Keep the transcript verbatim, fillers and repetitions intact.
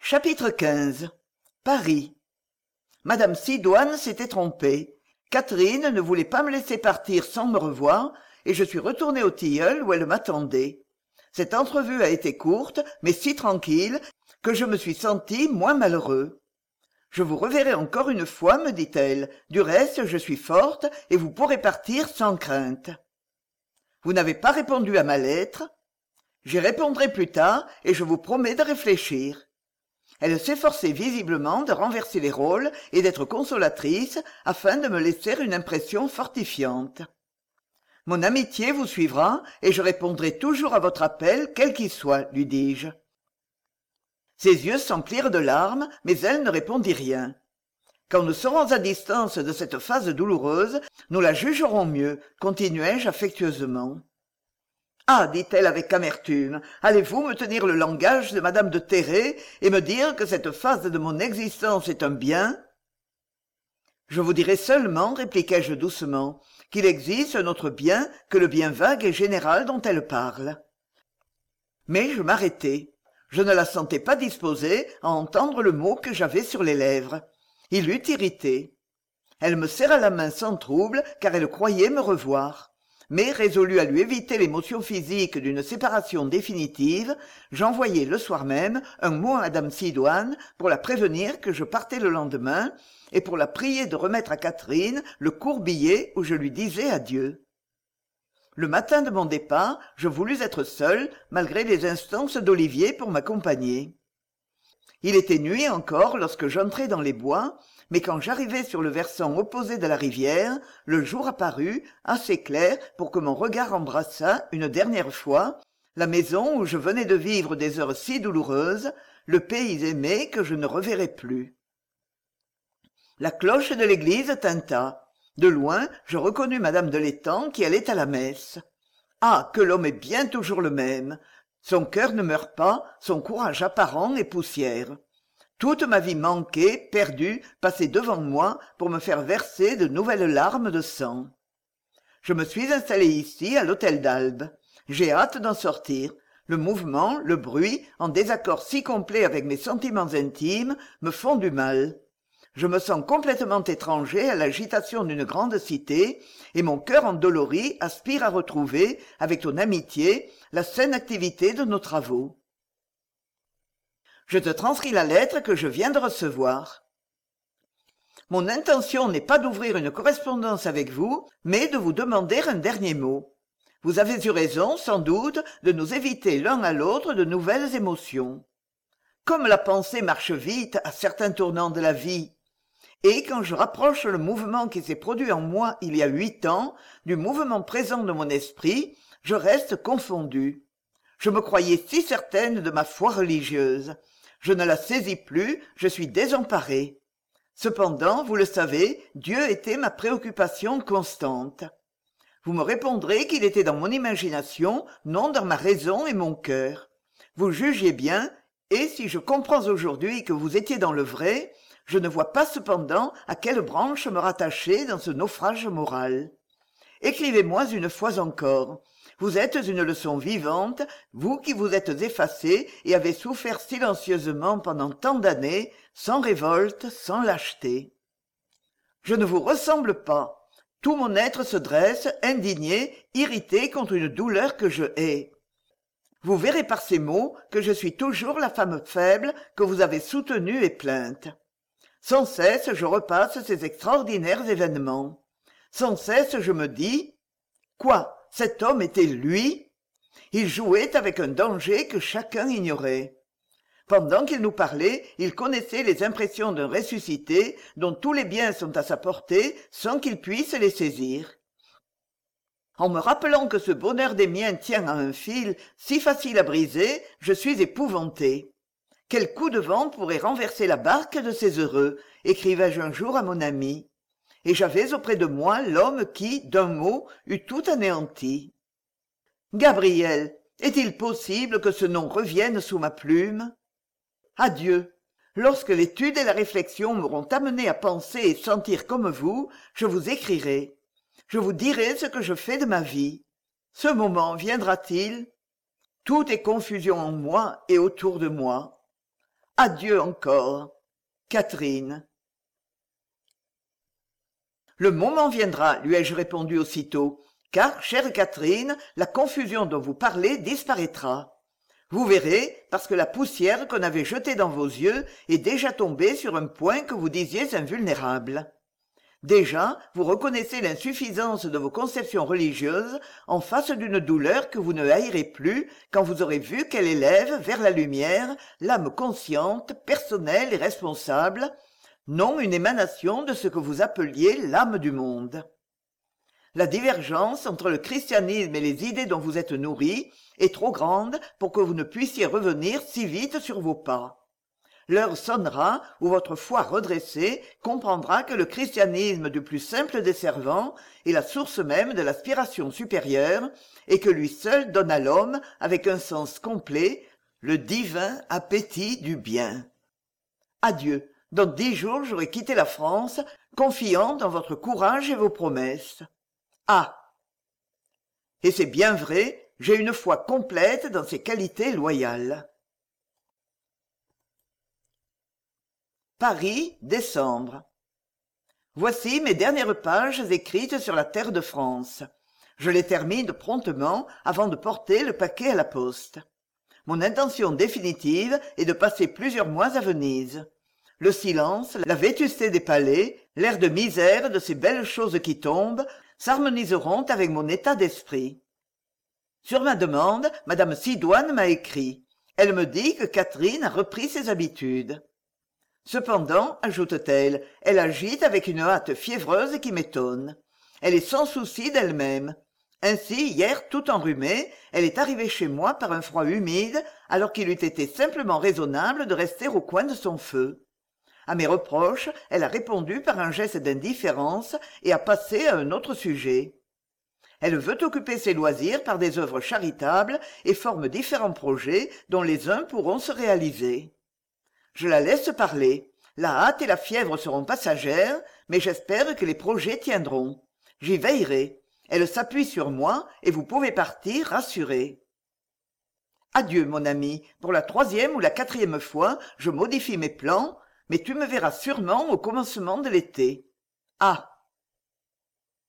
Chapitre quinze. Paris. Madame Sidoine s'était trompée. Catherine ne voulait pas me laisser partir sans me revoir, et je suis retourné au Tilleul où elle m'attendait. Cette entrevue a été courte, mais si tranquille, que je me suis senti moins malheureux. Je vous reverrai encore une fois, me dit-elle. Du reste, je suis forte, et vous pourrez partir sans crainte. Vous n'avez pas répondu à ma lettre? J'y répondrai plus tard, et je vous promets de réfléchir. Elle s'efforçait visiblement de renverser les rôles et d'être consolatrice afin de me laisser une impression fortifiante. Mon amitié vous suivra et je répondrai toujours à votre appel, quel qu'il soit, lui dis-je. Ses yeux s'emplirent de larmes, mais elle ne répondit rien. Quand nous serons à distance de cette phase douloureuse, nous la jugerons mieux, continuai-je affectueusement. Ah, dit-elle avec amertume, allez-vous me tenir le langage de madame de Terray et me dire que cette phase de mon existence est un bien? Je vous dirai seulement, répliquai-je doucement, qu'il existe un autre bien que le bien vague et général dont elle parle. Mais je m'arrêtai. Je ne la sentais pas disposée à entendre le mot que j'avais sur les lèvres. Il l'eût irritée. Elle me serra la main sans trouble, car elle croyait me revoir. Mais résolu à lui éviter l'émotion physique d'une séparation définitive, j'envoyai le soir même un mot à madame Sidoine pour la prévenir que je partais le lendemain et pour la prier de remettre à Catherine le court billet où je lui disais adieu. Le matin de mon départ, je voulus être seul, malgré les instances d'Olivier pour m'accompagner. Il était nuit encore lorsque j'entrai dans les bois, mais quand j'arrivai sur le versant opposé de la rivière, le jour apparut, assez clair pour que mon regard embrassât, une dernière fois, la maison où je venais de vivre des heures si douloureuses, le pays aimé que je ne reverrai plus. La cloche de l'église tinta. De loin, je reconnus madame de l'Étang qui allait à la messe. Ah, que l'homme est bien toujours le même! Son cœur ne meurt pas, son courage apparent est poussière. Toute ma vie manquée, perdue, passait devant moi pour me faire verser de nouvelles larmes de sang. Je me suis installé ici, à l'hôtel d'Albe. J'ai hâte d'en sortir. Le mouvement, le bruit, en désaccord si complet avec mes sentiments intimes, me font du mal. Je me sens complètement étranger à l'agitation d'une grande cité, et mon cœur endolori aspire à retrouver, avec ton amitié, la saine activité de nos travaux. Je te transcris la lettre que je viens de recevoir. Mon intention n'est pas d'ouvrir une correspondance avec vous, mais de vous demander un dernier mot. Vous avez eu raison, sans doute, de nous éviter l'un à l'autre de nouvelles émotions. Comme la pensée marche vite à certains tournants de la vie, et quand je rapproche le mouvement qui s'est produit en moi il y a huit ans du mouvement présent de mon esprit, je reste confondue. Je me croyais si certaine de ma foi religieuse. Je ne la saisis plus, je suis désemparée. Cependant, vous le savez, Dieu était ma préoccupation constante. Vous me répondrez qu'il était dans mon imagination, non dans ma raison et mon cœur. Vous jugez bien, et si je comprends aujourd'hui que vous étiez dans le vrai, je ne vois pas cependant à quelle branche me rattacher dans ce naufrage moral. Écrivez-moi une fois encore. Vous êtes une leçon vivante, vous qui vous êtes effacé et avez souffert silencieusement pendant tant d'années, sans révolte, sans lâcheté. Je ne vous ressemble pas. Tout mon être se dresse, indigné, irrité contre une douleur que je hais. Vous verrez par ces mots que je suis toujours la femme faible que vous avez soutenue et plainte. Sans cesse je repasse ces extraordinaires événements. Sans cesse je me dis « Quoi, cet homme était lui ?» Il jouait avec un danger que chacun ignorait. Pendant qu'il nous parlait, il connaissait les impressions d'un ressuscité dont tous les biens sont à sa portée sans qu'il puisse les saisir. En me rappelant que ce bonheur des miens tient à un fil si facile à briser, je suis épouvanté. Quel coup de vent pourrait renverser la barque de ces heureux, écrivais-je un jour à mon ami. Et j'avais auprès de moi l'homme qui, d'un mot, eût tout anéanti. Gabriel, est-il possible que ce nom revienne sous ma plume? Adieu. Lorsque l'étude et la réflexion m'auront amené à penser et sentir comme vous, je vous écrirai. Je vous dirai ce que je fais de ma vie. Ce moment viendra-t-il? Tout est confusion en moi et autour de moi. Adieu encore. Catherine. Le moment viendra, lui ai-je répondu aussitôt, car, chère Catherine, la confusion dont vous parlez disparaîtra. Vous verrez, parce que la poussière qu'on avait jetée dans vos yeux est déjà tombée sur un point que vous disiez invulnérable. Déjà, vous reconnaissez l'insuffisance de vos conceptions religieuses en face d'une douleur que vous ne haïrez plus quand vous aurez vu qu'elle élève vers la lumière l'âme consciente, personnelle et responsable, non une émanation de ce que vous appeliez l'âme du monde. La divergence entre le christianisme et les idées dont vous êtes nourris est trop grande pour que vous ne puissiez revenir si vite sur vos pas. L'heure sonnera où votre foi redressée comprendra que le christianisme du plus simple des servants est la source même de l'aspiration supérieure et que lui seul donne à l'homme, avec un sens complet, le divin appétit du bien. Adieu. Dans dix jours, j'aurai quitté la France, confiant dans votre courage et vos promesses. Ah. Et c'est bien vrai, j'ai une foi complète dans ces qualités loyales. Paris, décembre. Voici mes dernières pages écrites sur la terre de France. Je les termine promptement avant de porter le paquet à la poste. Mon intention définitive est de passer plusieurs mois à Venise. Le silence, la vétusté des palais, l'air de misère de ces belles choses qui tombent, s'harmoniseront avec mon état d'esprit. Sur ma demande, madame Sidoine m'a écrit. Elle me dit que Catherine a repris ses habitudes. Cependant, ajoute-t-elle, elle agit avec une hâte fiévreuse qui m'étonne. Elle est sans souci d'elle-même. Ainsi, hier, tout enrhumée, elle est arrivée chez moi par un froid humide, alors qu'il eût été simplement raisonnable de rester au coin de son feu. À mes reproches, elle a répondu par un geste d'indifférence et a passé à un autre sujet. Elle veut occuper ses loisirs par des œuvres charitables et forme différents projets dont les uns pourront se réaliser. Je la laisse parler. La hâte et la fièvre seront passagères, mais j'espère que les projets tiendront. J'y veillerai. Elle s'appuie sur moi et vous pouvez partir rassuré. Adieu, mon ami. Pour la troisième ou la quatrième fois, je modifie mes plans, mais tu me verras sûrement au commencement de l'été. Ah.